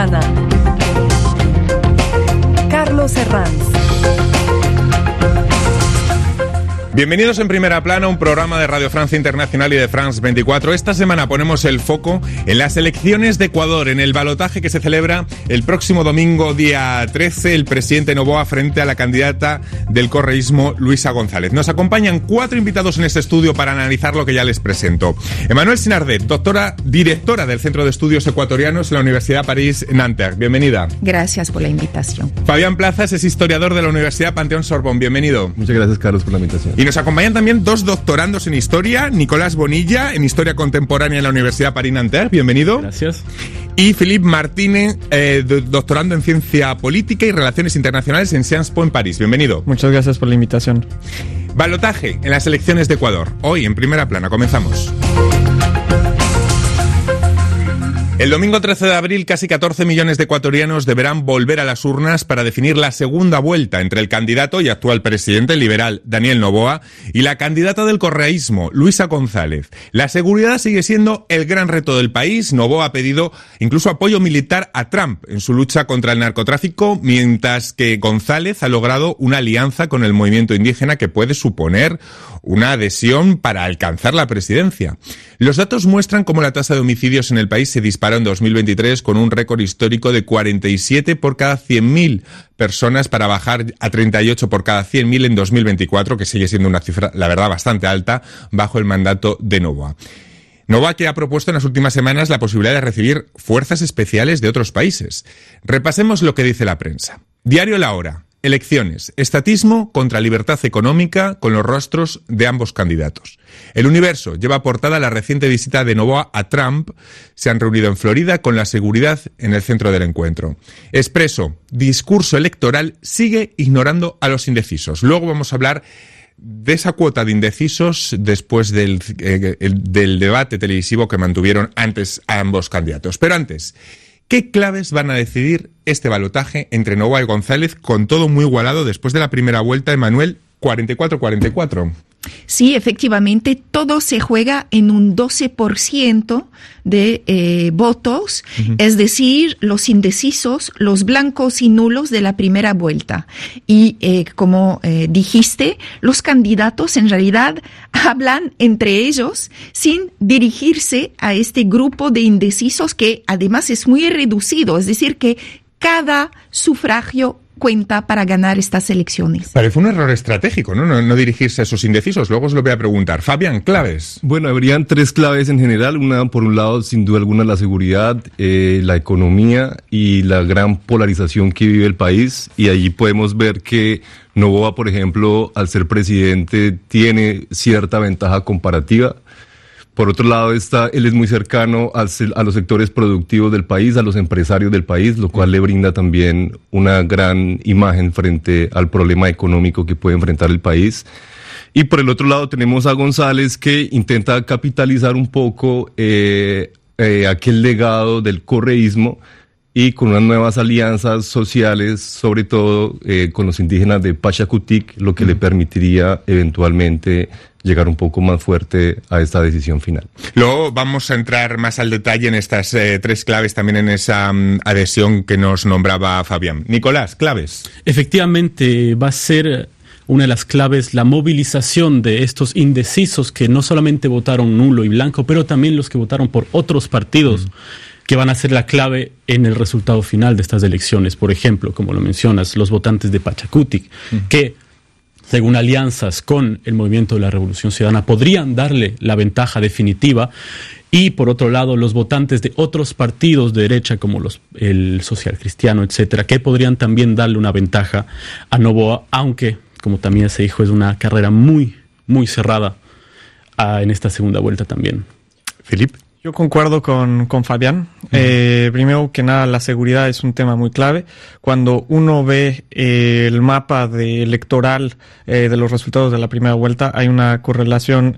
Plana. Carlos Herranz. Bienvenidos en Primera Plana, un programa de Radio Francia Internacional y de France 24. Esta semana ponemos el foco en las elecciones de Ecuador, en el balotaje que se celebra el próximo domingo, día 13, el presidente Noboa frente a la candidata del correísmo, Luisa González. Nos acompañan 4 invitados en este estudio para analizar lo que ya les presento. Emmanuel Sinardet, directora del Centro de Estudios Ecuatorianos en la Universidad París-Nanterre. Bienvenida. Gracias por la invitación. Fabián Plazas es historiador de la Universidad Panteón-Sorbonne. Bienvenido. Muchas gracias, Carlos, por la invitación. Y nos acompañan también 2 doctorandos en Historia, Nicolás Bonilla, en Historia Contemporánea en la Universidad París-Nanterre, bienvenido. Gracias. Y Philippe Martínez, doctorando en Ciencia Política y Relaciones Internacionales en Sciences Po en París, bienvenido. Muchas gracias por la invitación. Balotaje en las elecciones de Ecuador. Hoy en Primera Plana, comenzamos. El domingo 13 de abril, casi 14 millones de ecuatorianos deberán volver a las urnas para definir la segunda vuelta entre el candidato y actual presidente liberal, Daniel Noboa, y la candidata del correísmo, Luisa González. La seguridad sigue siendo el gran reto del país. Noboa ha pedido incluso apoyo militar a Trump en su lucha contra el narcotráfico, mientras que González ha logrado una alianza con el movimiento indígena que puede suponer una adhesión para alcanzar la presidencia. Los datos muestran cómo la tasa de homicidios en el país se disparó en 2023 con un récord histórico de 47 por cada 100.000 personas para bajar a 38 por cada 100.000 en 2024, que sigue siendo una cifra, la verdad, bastante alta bajo el mandato de Noboa. Noboa, que ha propuesto en las últimas semanas la posibilidad de recibir fuerzas especiales de otros países. Repasemos lo que dice la prensa. Diario La Hora. Elecciones. Estatismo contra libertad económica con los rostros de ambos candidatos. El Universo lleva portada la reciente visita de Noboa a Trump. Se han reunido en Florida con la seguridad en el centro del encuentro. Expreso. Discurso electoral sigue ignorando a los indecisos. Luego vamos a hablar de esa cuota de indecisos después del debate televisivo que mantuvieron antes a ambos candidatos. Pero antes, ¿qué claves van a decidir este balotaje entre Noboa y González, con todo muy igualado después de la primera vuelta, Emmanuel, 44-44? Sí, efectivamente, todo se juega en un 12% de votos, es decir, los indecisos, los blancos y nulos de la primera vuelta. Y como dijiste, los candidatos en realidad hablan entre ellos sin dirigirse a este grupo de indecisos que además es muy reducido, es decir, que cada sufragio cuenta para ganar estas elecciones. Parece un error estratégico, ¿no? No dirigirse a esos indecisos. Luego os lo voy a preguntar. Fabián, claves. Bueno, habrían 3 claves en general. Una, por un lado, sin duda alguna, la seguridad, la economía y la gran polarización que vive el país. Y allí podemos ver que Noboa, por ejemplo, al ser presidente, tiene cierta ventaja comparativa. Por otro lado, él es muy cercano a los sectores productivos del país, a los empresarios del país, lo cual le brinda también una gran imagen frente al problema económico que puede enfrentar el país. Y por el otro lado tenemos a González, que intenta capitalizar un poco aquel legado del correísmo y con unas nuevas alianzas sociales, sobre todo con los indígenas de Pachakutik, lo que le permitiría eventualmente llegar un poco más fuerte a esta decisión final. Luego vamos a entrar más al detalle en estas 3 claves, también en esa adhesión que nos nombraba Fabián. Nicolás, claves. Efectivamente, va a ser una de las claves la movilización de estos indecisos que no solamente votaron nulo y blanco, pero también los que votaron por otros partidos, que van a ser la clave en el resultado final de estas elecciones. Por ejemplo, como lo mencionas, los votantes de Pachakutik, que según alianzas con el movimiento de la Revolución Ciudadana, podrían darle la ventaja definitiva. Y por otro lado, los votantes de otros partidos de derecha, como el Social Cristiano, etcétera, que podrían también darle una ventaja a Noboa, aunque, como también se dijo, es una carrera muy, muy cerrada en esta segunda vuelta también. Philippe. Yo concuerdo con Fabián. Primero que nada, la seguridad es un tema muy clave. Cuando uno ve el mapa electoral de los resultados de la primera vuelta, hay una correlación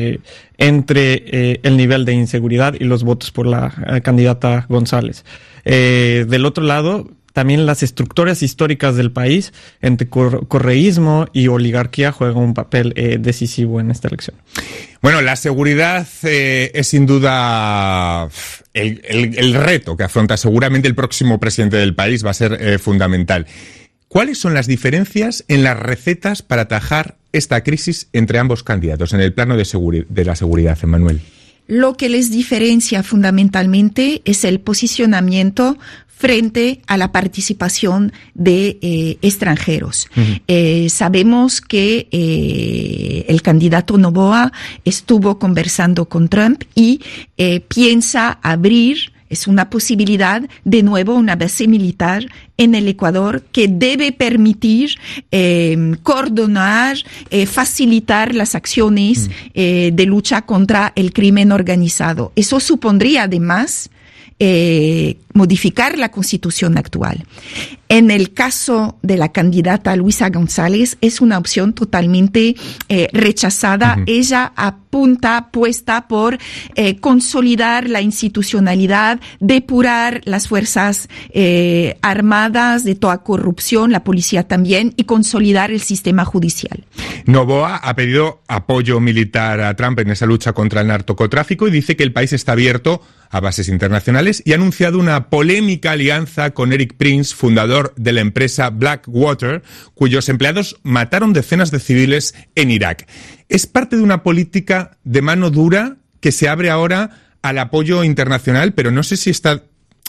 entre el nivel de inseguridad y los votos por la candidata González. Del otro lado, también las estructuras históricas del país entre correísmo y oligarquía juegan un papel decisivo en esta elección. Bueno, la seguridad es sin duda el reto que afronta seguramente el próximo presidente del país, va a ser fundamental. ¿Cuáles son las diferencias en las recetas para atajar esta crisis entre ambos candidatos en el plano de la seguridad, Emmanuel? Lo que les diferencia fundamentalmente es el posicionamiento frente a la participación de extranjeros. Uh-huh. Sabemos que el candidato Noboa estuvo conversando con Trump y piensa abrir, es una posibilidad, de nuevo una base militar en el Ecuador que debe permitir coordinar, facilitar las acciones de lucha contra el crimen organizado. Eso supondría además modificar la Constitución actual. En el caso de la candidata Luisa González, es una opción totalmente rechazada. Uh-huh. Ella apuesta por consolidar la institucionalidad, depurar las fuerzas armadas de toda corrupción, la policía también, y consolidar el sistema judicial. Noboa ha pedido apoyo militar a Trump en esa lucha contra el narcotráfico y dice que el país está abierto a bases internacionales y ha anunciado una polémica alianza con Eric Prince, fundador de la empresa Blackwater, cuyos empleados mataron decenas de civiles en Irak. Es parte de una política de mano dura que se abre ahora al apoyo internacional, pero no sé si está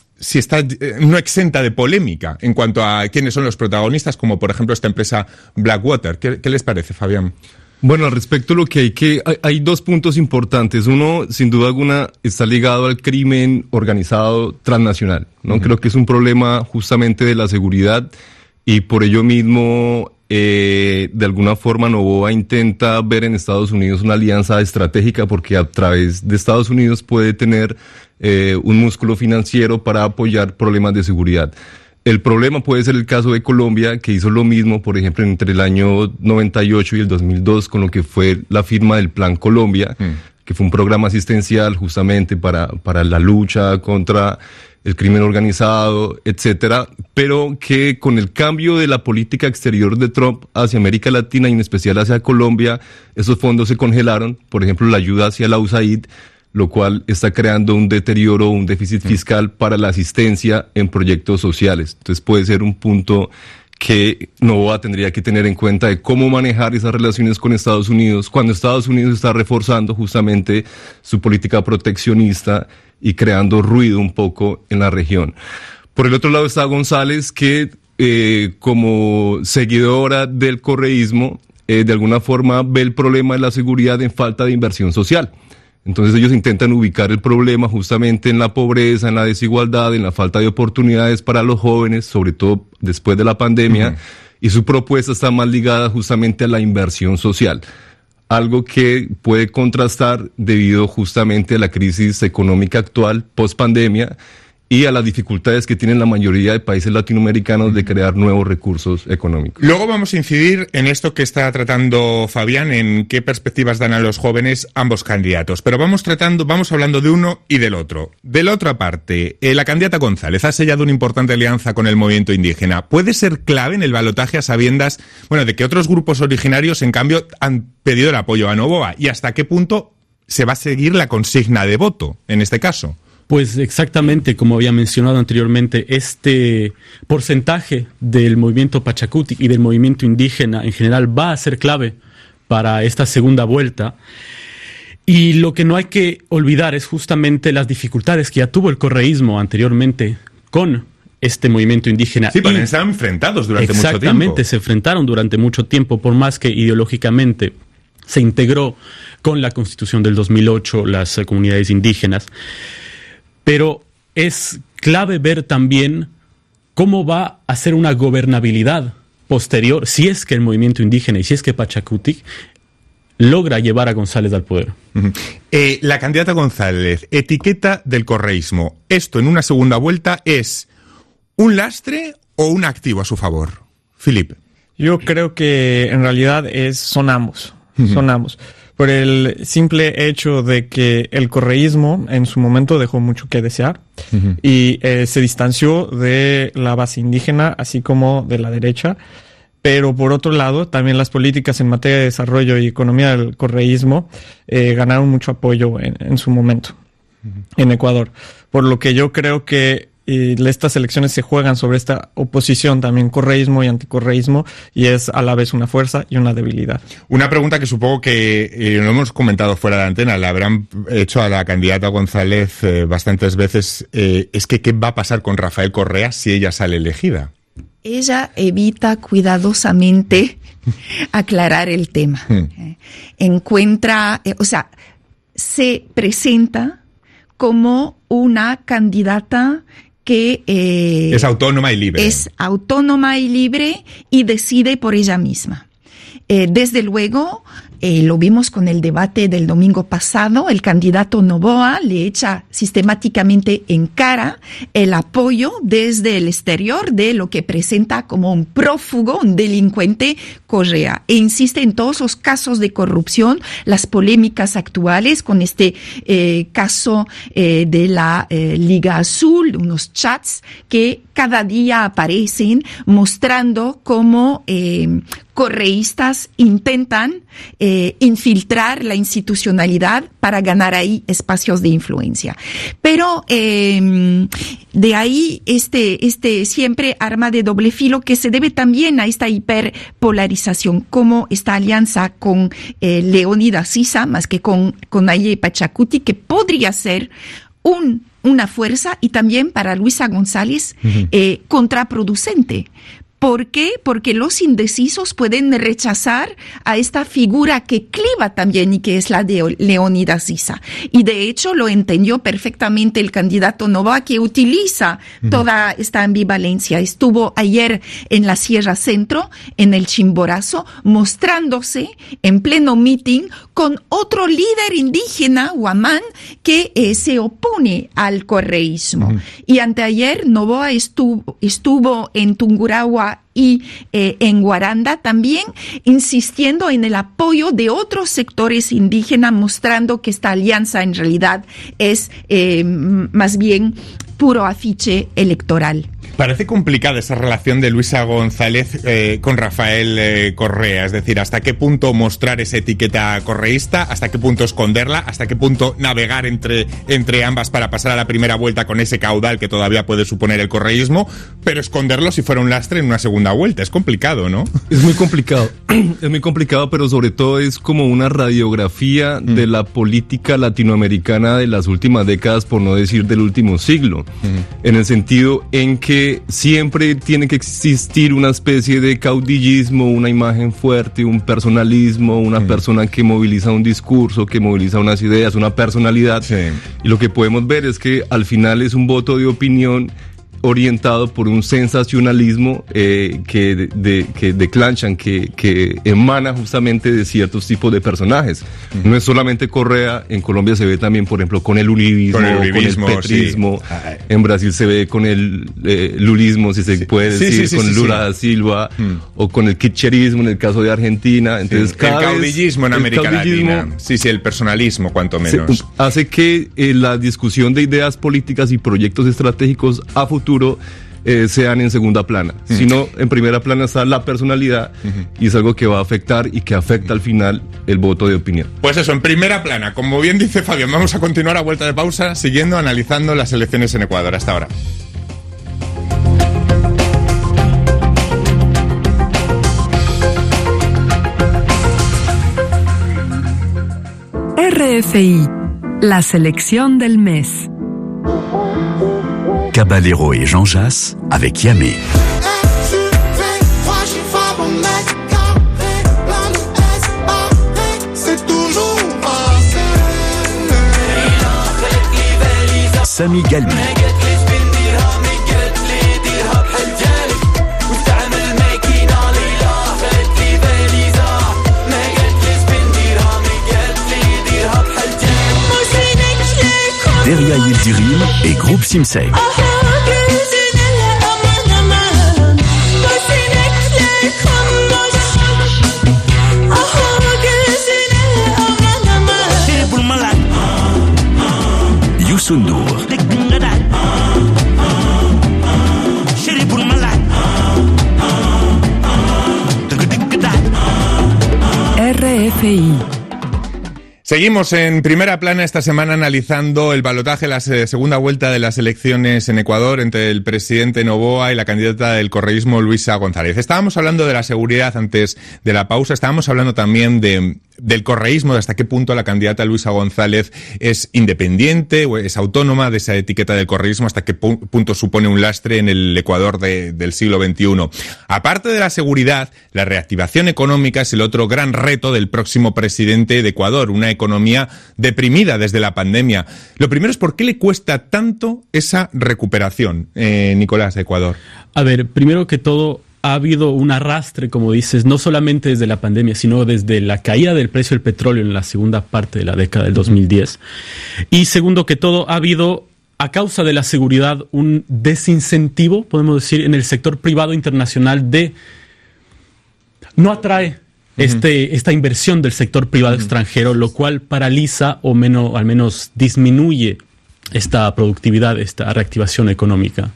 no exenta de polémica en cuanto a quiénes son los protagonistas, como por ejemplo esta empresa Blackwater. ¿Qué les parece, Fabián? Bueno, al respecto hay dos puntos importantes. Uno, sin duda alguna, está ligado al crimen organizado transnacional, ¿no? Uh-huh. Creo que es un problema justamente de la seguridad y por ello mismo, de alguna forma, Noboa intenta ver en Estados Unidos una alianza estratégica porque a través de Estados Unidos puede tener un músculo financiero para apoyar problemas de seguridad. El problema puede ser el caso de Colombia, que hizo lo mismo, por ejemplo, entre el año 98 y el 2002, con lo que fue la firma del Plan Colombia, que fue un programa asistencial justamente para la lucha contra el crimen organizado, etcétera, pero que con el cambio de la política exterior de Trump hacia América Latina y en especial hacia Colombia, esos fondos se congelaron. Por ejemplo, la ayuda hacia la USAID, lo cual está creando un deterioro, un déficit fiscal para la asistencia en proyectos sociales. Entonces puede ser un punto que Noboa tendría que tener en cuenta de cómo manejar esas relaciones con Estados Unidos, cuando Estados Unidos está reforzando justamente su política proteccionista y creando ruido un poco en la región. Por el otro lado está González, que como seguidora del correísmo, de alguna forma ve el problema de la seguridad en falta de inversión social. Entonces ellos intentan ubicar el problema justamente en la pobreza, en la desigualdad, en la falta de oportunidades para los jóvenes, sobre todo después de la pandemia, y su propuesta está más ligada justamente a la inversión social, algo que puede contrastar debido justamente a la crisis económica actual, post-pandemia, y a las dificultades que tienen la mayoría de países latinoamericanos de crear nuevos recursos económicos. Luego vamos a incidir en esto que está tratando Fabián, en qué perspectivas dan a los jóvenes ambos candidatos. Pero vamos hablando de uno y del otro. De la otra parte, la candidata González ha sellado una importante alianza con el movimiento indígena. ¿Puede ser clave en el balotaje a sabiendas, de que otros grupos originarios, en cambio, han pedido el apoyo a Noboa? ¿Y hasta qué punto se va a seguir la consigna de voto en este caso? Pues exactamente, como había mencionado anteriormente, este porcentaje del movimiento Pachacuti y del movimiento indígena en general va a ser clave para esta segunda vuelta. Y lo que no hay que olvidar es justamente las dificultades que ya tuvo el correísmo anteriormente con este movimiento indígena. Sí, porque estaban enfrentados durante mucho tiempo. Exactamente, se enfrentaron durante mucho tiempo, por más que ideológicamente se integró con la Constitución del 2008 las comunidades indígenas. Pero es clave ver también cómo va a ser una gobernabilidad posterior, si es que el movimiento indígena y si es que Pachacuti logra llevar a González al poder. La candidata González, etiqueta del correísmo. ¿Esto en una segunda vuelta es un lastre o un activo a su favor? Filipe. Yo creo que en realidad son ambos. Son ambos. por el simple hecho de que el correísmo en su momento dejó mucho que desear y se distanció de la base indígena, así como de la derecha. Pero por otro lado, también las políticas en materia de desarrollo y economía del correísmo ganaron mucho apoyo en su momento en Ecuador. Por lo que yo creo que estas elecciones se juegan sobre esta oposición también correísmo y anticorreísmo, y es a la vez una fuerza y una debilidad. Una pregunta que supongo que lo hemos comentado fuera de la antena, la habrán hecho a la candidata González bastantes veces, es que ¿qué va a pasar con Rafael Correa si ella sale elegida? Ella evita cuidadosamente aclarar el tema. Se presenta como una candidata que es autónoma y libre. Es autónoma y libre y decide por ella misma. Desde luego, lo vimos con el debate del domingo pasado, el candidato Noboa le echa sistemáticamente en cara el apoyo desde el exterior de lo que presenta como un prófugo, un delincuente Correa. E insiste en todos los casos de corrupción, las polémicas actuales con este caso de la Liga Azul, unos chats que cada día aparecen mostrando cómo correístas intentan infiltrar la institucionalidad para ganar ahí espacios de influencia. Pero de ahí este siempre arma de doble filo que se debe también a esta hiperpolarización, como esta alianza con Leónidas Issa, más que con Nayib Pachacuti, que podría ser una fuerza, y también para Luisa González contraproducente. ¿Por qué? Porque los indecisos pueden rechazar a esta figura que cliva también y que es la de Leónidas Issa. Y de hecho lo entendió perfectamente el candidato Noboa, que utiliza toda esta ambivalencia. Estuvo ayer en la Sierra Centro, en el Chimborazo, mostrándose en pleno meeting con otro líder indígena, Huamán, que se opone al correísmo. Y anteayer Noboa estuvo en Tungurahua y en Guaranda también insistiendo en el apoyo de otros sectores indígenas, mostrando que esta alianza en realidad es más bien puro afiche electoral. Parece complicada esa relación de Luisa González con Rafael Correa, es decir, hasta qué punto mostrar esa etiqueta correísta, hasta qué punto esconderla, hasta qué punto navegar entre ambas para pasar a la primera vuelta con ese caudal que todavía puede suponer el correísmo, pero esconderlo si fuera un lastre en una segunda vuelta. Es complicado, ¿no? Es muy complicado, pero sobre todo es como una radiografía de la política latinoamericana de las últimas décadas, por no decir del último siglo, en el sentido en que siempre tiene que existir una especie de caudillismo, una imagen fuerte, un personalismo, una persona que moviliza un discurso, que moviliza unas ideas, una personalidad. Sí. Y lo que podemos ver es que al final es un voto de opinión orientado por un sensacionalismo que declanchan, que emana justamente de ciertos tipos de personajes. No es solamente Correa, en Colombia se ve también, por ejemplo, con el uribismo, con el petrismo, sí. En Brasil se ve con el lulismo, si se puede decir, con Lula da Silva, o con el kitcherismo en el caso de Argentina. Entonces, el caudillismo en América Latina. Sí, el personalismo, cuanto menos. Hace que la discusión de ideas políticas y proyectos estratégicos a futuro sean en segunda plana, sino en primera plana está la personalidad, y es algo que va a afectar y que afecta al final el voto de opinión. Pues eso, en primera plana, como bien dice Fabián, vamos a continuar a vuelta de pausa siguiendo analizando las elecciones en Ecuador. Hasta ahora. RFI, la selección del mes. Caballero et Jean Jass avec Yamé. Sami Galmi. Deria Yildirim et Groupe Simsei. RFI. Seguimos en Primera Plana esta semana analizando el balotaje, la segunda vuelta de las elecciones en Ecuador entre el presidente Noboa y la candidata del correísmo Luisa González. Estábamos hablando de la seguridad antes de la pausa, estábamos hablando también del correísmo, de hasta qué punto la candidata Luisa González es independiente o es autónoma de esa etiqueta del correísmo, hasta qué punto supone un lastre en el Ecuador del siglo XXI. Aparte de la seguridad, la reactivación económica es el otro gran reto del próximo presidente de Ecuador, una economía deprimida desde la pandemia. Lo primero es, ¿por qué le cuesta tanto esa recuperación, Nicolás, de Ecuador? A ver, primero que todo, ha habido un arrastre, como dices, no solamente desde la pandemia, sino desde la caída del precio del petróleo en la segunda parte de la década del 2010. Y segundo que todo, ha habido, a causa de la seguridad, un desincentivo, podemos decir, en el sector privado internacional no atrae esta inversión del sector privado extranjero, lo cual paraliza o al menos disminuye esta productividad, esta reactivación económica.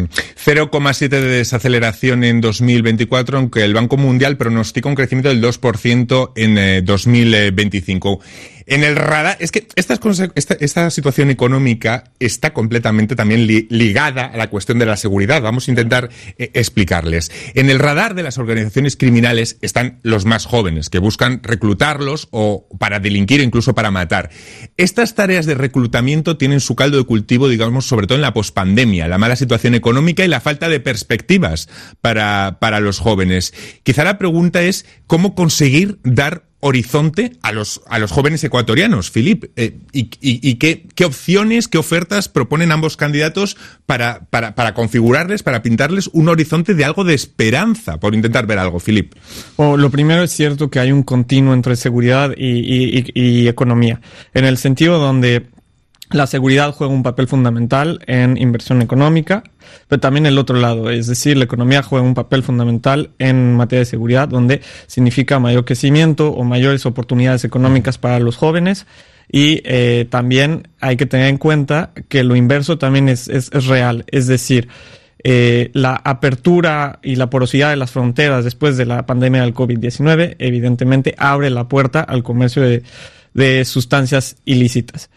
0,7 de desaceleración en 2024, aunque el Banco Mundial pronostica un crecimiento del 2% en 2025. En el radar, es que esta situación económica está completamente también ligada a la cuestión de la seguridad. Vamos a intentar explicarles. En el radar de las organizaciones criminales están los más jóvenes, que buscan reclutarlos o para delinquir, incluso para matar. Estas tareas de reclutamiento tienen su caldo de cultivo, digamos, sobre todo en la pospandemia, la mala situación económica y la falta de perspectivas para los jóvenes. Quizá la pregunta es cómo conseguir dar horizonte a los jóvenes ecuatorianos, Filip, y qué opciones, qué ofertas proponen ambos candidatos para configurarles, para pintarles un horizonte de algo de esperanza, por intentar ver algo, Filip. Lo primero es cierto que hay un continuo entre seguridad y economía, en el sentido donde la seguridad juega un papel fundamental en inversión económica, pero también el otro lado, es decir, la economía juega un papel fundamental en materia de seguridad, donde significa mayor crecimiento o mayores oportunidades económicas para los jóvenes. Y también hay que tener en cuenta que lo inverso también es real, es decir, la apertura y la porosidad de las fronteras después de la pandemia del COVID-19 evidentemente abre la puerta al comercio de sustancias ilícitas.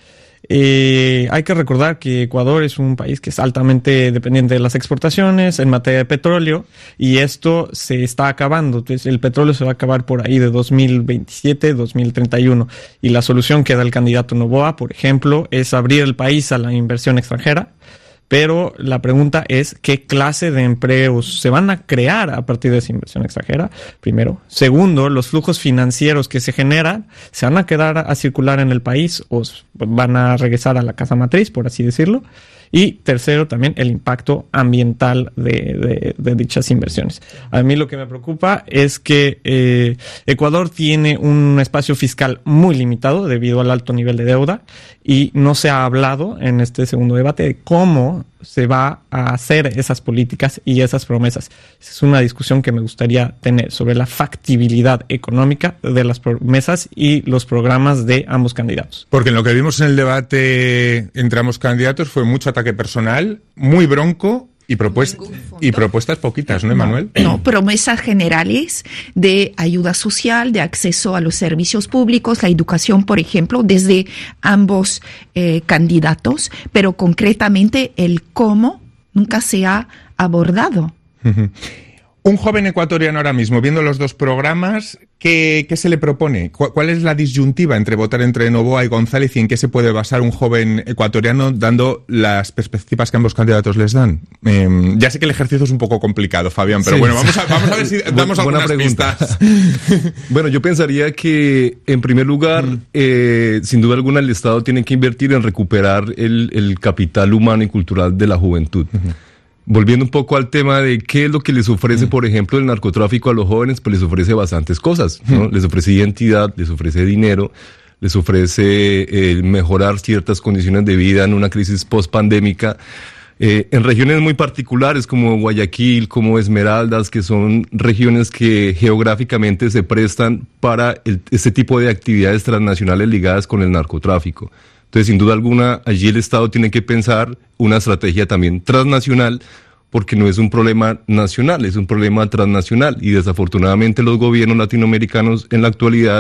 Hay que recordar que Ecuador es un país que es altamente dependiente de las exportaciones en materia de petróleo, y esto se está acabando. Entonces, el petróleo se va a acabar por ahí de 2027, 2031. Y la solución que da el candidato Noboa, por ejemplo, es abrir el país a la inversión extranjera. Pero la pregunta es, ¿qué clase de empleos se van a crear a partir de esa inversión extranjera? Primero. Segundo, los flujos financieros que se generan, ¿se van a quedar a circular en el país o van a regresar a la casa matriz, por así decirlo? Y tercero, también el impacto ambiental de dichas inversiones. A mí lo que me preocupa es que Ecuador tiene un espacio fiscal muy limitado debido al alto nivel de deuda, y no se ha hablado en este segundo debate de cómo se va a hacer esas políticas y esas promesas. Es una discusión que me gustaría tener sobre la factibilidad económica de las promesas y los programas de ambos candidatos. Porque en lo que vimos en el debate entre ambos candidatos fue mucho ataque personal, muy bronco, y propuestas poquitas, ¿no, Emanuel? No, promesas generales de ayuda social, de acceso a los servicios públicos, la educación, por ejemplo, desde ambos candidatos, pero concretamente el cómo nunca se ha abordado. Un joven ecuatoriano ahora mismo, viendo los dos programas, ¿qué se le propone? ¿Cuál es la disyuntiva entre votar entre Noboa y González, y en qué se puede basar un joven ecuatoriano dando las perspectivas que ambos candidatos les dan? Ya sé que el ejercicio es un poco complicado, Fabián, pero sí. Bueno, vamos a ver si damos algunas pistas. Bueno, yo pensaría que, en primer lugar, sin duda alguna, el Estado tiene que invertir en recuperar el capital humano y cultural de la juventud. Volviendo un poco al tema de qué es lo que les ofrece, por ejemplo, el narcotráfico a los jóvenes, pues les ofrece bastantes cosas, ¿no? Les ofrece identidad, les ofrece dinero, les ofrece mejorar ciertas condiciones de vida en una crisis post-pandémica. En regiones muy particulares como Guayaquil, como Esmeraldas, que son regiones que geográficamente se prestan para este tipo de actividades transnacionales ligadas con el narcotráfico. Entonces, sin duda alguna, allí el Estado tiene que pensar una estrategia también transnacional, porque no es un problema nacional, es un problema transnacional, y desafortunadamente los gobiernos latinoamericanos en la actualidad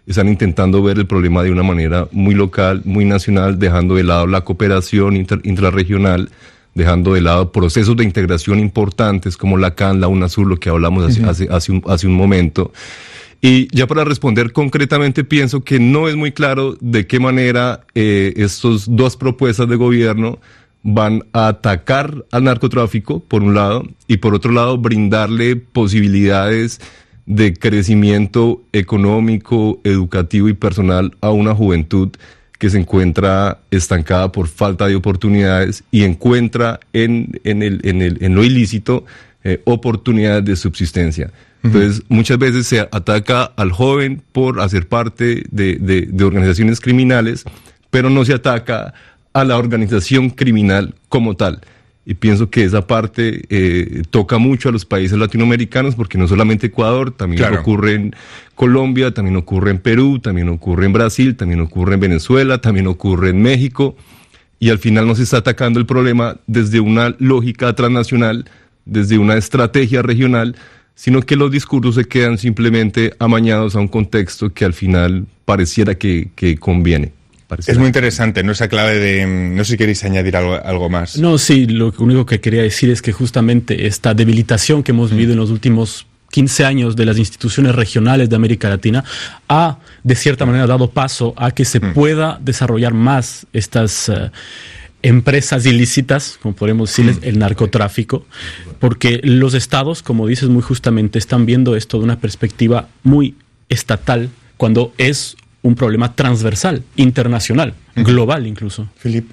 están intentando ver el problema de una manera muy local, muy nacional, dejando de lado la cooperación intrarregional, dejando de lado procesos de integración importantes como la CAN, la UNASUR, lo que hablamos hace un momento. Y ya para responder concretamente, pienso que no es muy claro de qué manera estos dos propuestas de gobierno van a atacar al narcotráfico, por un lado, y por otro lado, brindarle posibilidades de crecimiento económico, educativo y personal a una juventud que se encuentra estancada por falta de oportunidades y encuentra en lo ilícito oportunidades de subsistencia. Entonces, muchas veces se ataca al joven por hacer parte de organizaciones criminales, pero no se ataca a la organización criminal como tal. Y pienso que esa parte toca mucho a los países latinoamericanos, porque no solamente Ecuador, también ocurre en Colombia, también ocurre en Perú, también ocurre en Brasil, también ocurre en Venezuela, también ocurre en México, y al final no se está atacando el problema desde una lógica transnacional, desde una estrategia regional, sino que los discursos se quedan simplemente amañados a un contexto que al final pareciera que conviene. Es muy interesante, ¿no? Esa clave de... No sé si queréis añadir algo más. No, sí, lo único que quería decir es que justamente esta debilitación que hemos vivido en los últimos 15 años de las instituciones regionales de América Latina ha, de cierta manera, dado paso a que se pueda desarrollar más estas empresas ilícitas, como podemos decirles, el narcotráfico, porque los estados, como dices muy justamente, están viendo esto de una perspectiva muy estatal, cuando es un problema transversal, internacional, global incluso. Philippe.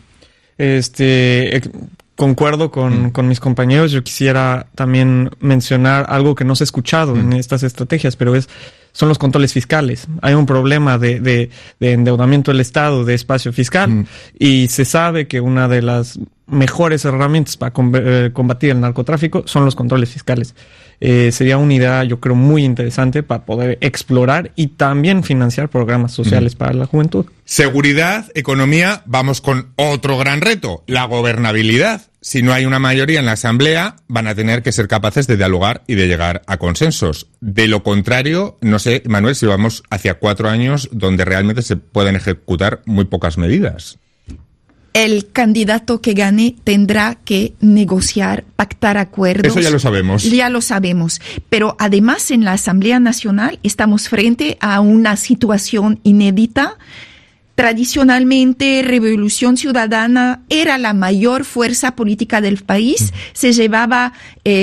Concuerdo con mis compañeros. Yo quisiera también mencionar algo que no se ha escuchado en estas estrategias, pero son los controles fiscales. Hay un problema de endeudamiento del Estado, de espacio fiscal, y se sabe que una de las mejores herramientas para combatir el narcotráfico son los controles fiscales. Sería una idea, yo creo, muy interesante para poder explorar y también financiar programas sociales para la juventud. Seguridad, economía, vamos con otro gran reto, la gobernabilidad. Si no hay una mayoría en la Asamblea, van a tener que ser capaces de dialogar y de llegar a consensos. De lo contrario, no sé, Manuel, si vamos hacia 4 años donde realmente se pueden ejecutar muy pocas medidas. El candidato que gane tendrá que negociar, pactar acuerdos. Eso ya lo sabemos. Ya lo sabemos. Pero además en la Asamblea Nacional estamos frente a una situación inédita. Tradicionalmente, Revolución Ciudadana era la mayor fuerza política del país. Se llevaba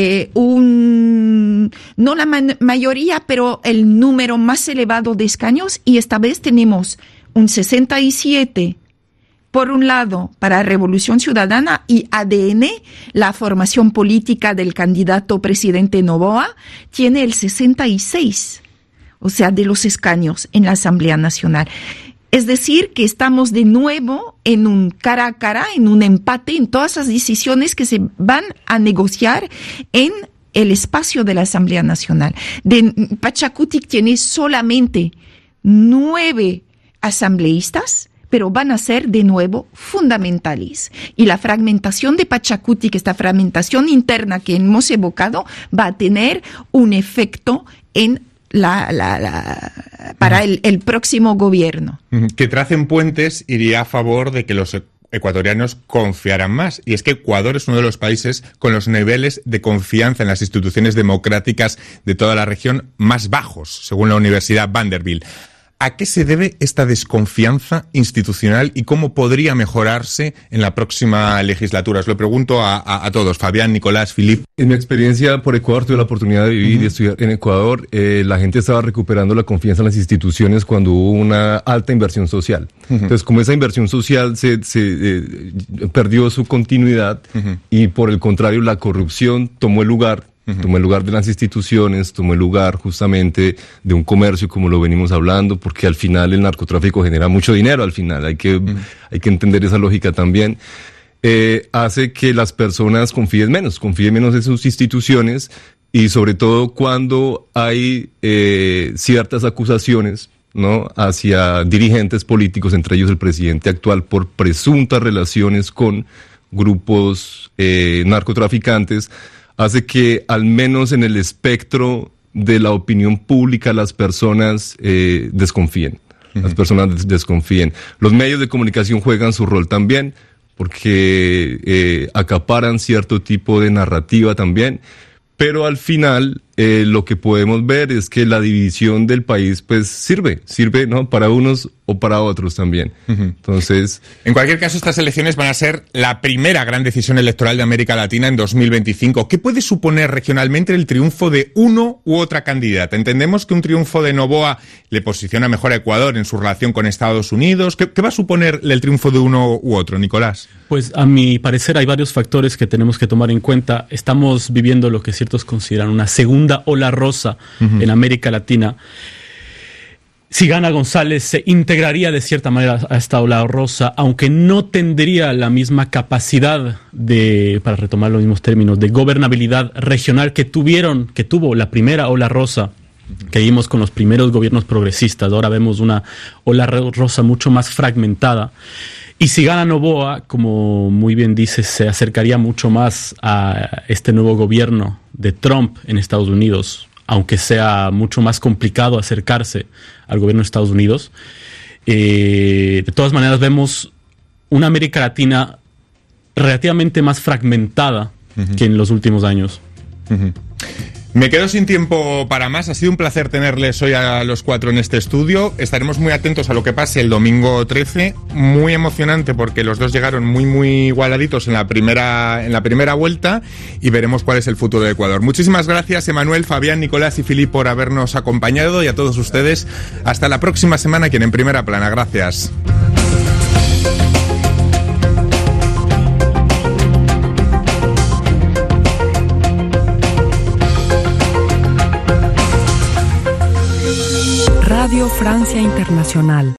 no la mayoría, pero el número más elevado de escaños. Y esta vez tenemos un 67%. Por un lado, para Revolución Ciudadana y ADN, la formación política del candidato presidente Noboa tiene el 66%, o sea, de los escaños en la Asamblea Nacional. Es decir, que estamos de nuevo en un cara a cara, en un empate, en todas las decisiones que se van a negociar en el espacio de la Asamblea Nacional. Pachakutik tiene solamente 9 asambleístas, pero van a ser de nuevo fundamentales. Y la fragmentación de Pachakutik, esta fragmentación interna que hemos evocado, va a tener un efecto en para el próximo gobierno. Que tracen puentes iría a favor de que los ecuatorianos confiaran más. Y es que Ecuador es uno de los países con los niveles de confianza en las instituciones democráticas de toda la región más bajos, según la Universidad Vanderbilt. ¿A qué se debe esta desconfianza institucional y cómo podría mejorarse en la próxima legislatura? Os lo pregunto a todos, Fabián, Nicolás, Philippe. En mi experiencia por Ecuador, tuve la oportunidad de vivir y estudiar en Ecuador. La gente estaba recuperando la confianza en las instituciones cuando hubo una alta inversión social. Entonces, como esa inversión social se perdió su continuidad y por el contrario la corrupción tomó el lugar de las instituciones, tomó el lugar justamente de un comercio como lo venimos hablando, porque al final el narcotráfico genera mucho dinero, al final hay que entender esa lógica también. Hace que las personas confíen menos en sus instituciones y sobre todo cuando hay ciertas acusaciones, ¿no?, hacia dirigentes políticos, entre ellos el presidente actual, por presuntas relaciones con grupos narcotraficantes, hace que al menos en el espectro de la opinión pública las personas desconfíen. Las personas desconfíen. Los medios de comunicación juegan su rol también, porque acaparan cierto tipo de narrativa también, pero al final lo que podemos ver es que la división del país pues sirve, ¿no? Para unos o para otros también. Entonces, en cualquier caso, estas elecciones van a ser la primera gran decisión electoral de América Latina en 2025. ¿Qué puede suponer regionalmente el triunfo de uno u otra candidata? Entendemos que un triunfo de Noboa le posiciona mejor a Ecuador en su relación con Estados Unidos. ¿Qué va a suponer el triunfo de uno u otro, Nicolás? Pues a mi parecer hay varios factores que tenemos que tomar en cuenta. Estamos viviendo lo que ciertos consideran una segunda ola rosa en América Latina. Si gana González, se integraría de cierta manera a esta ola rosa, aunque no tendría la misma capacidad para retomar los mismos términos, de gobernabilidad regional que tuvo la primera ola rosa que vimos con los primeros gobiernos progresistas. Ahora vemos una ola rosa mucho más fragmentada. Y si gana Noboa, como muy bien dices, se acercaría mucho más a este nuevo gobierno de Trump en Estados Unidos, aunque sea mucho más complicado acercarse al gobierno de Estados Unidos. De todas maneras, vemos una América Latina relativamente más fragmentada que en los últimos años. Me quedo sin tiempo para más. Ha sido un placer tenerles hoy a los cuatro en este estudio. Estaremos muy atentos a lo que pase el domingo 13. Muy emocionante porque los dos llegaron muy igualaditos en la primera vuelta y veremos cuál es el futuro de Ecuador. Muchísimas gracias, Emanuel, Fabián, Nicolás y Filip, por habernos acompañado, y a todos ustedes hasta la próxima semana aquí en Primera Plana. Gracias. Radio Francia Internacional.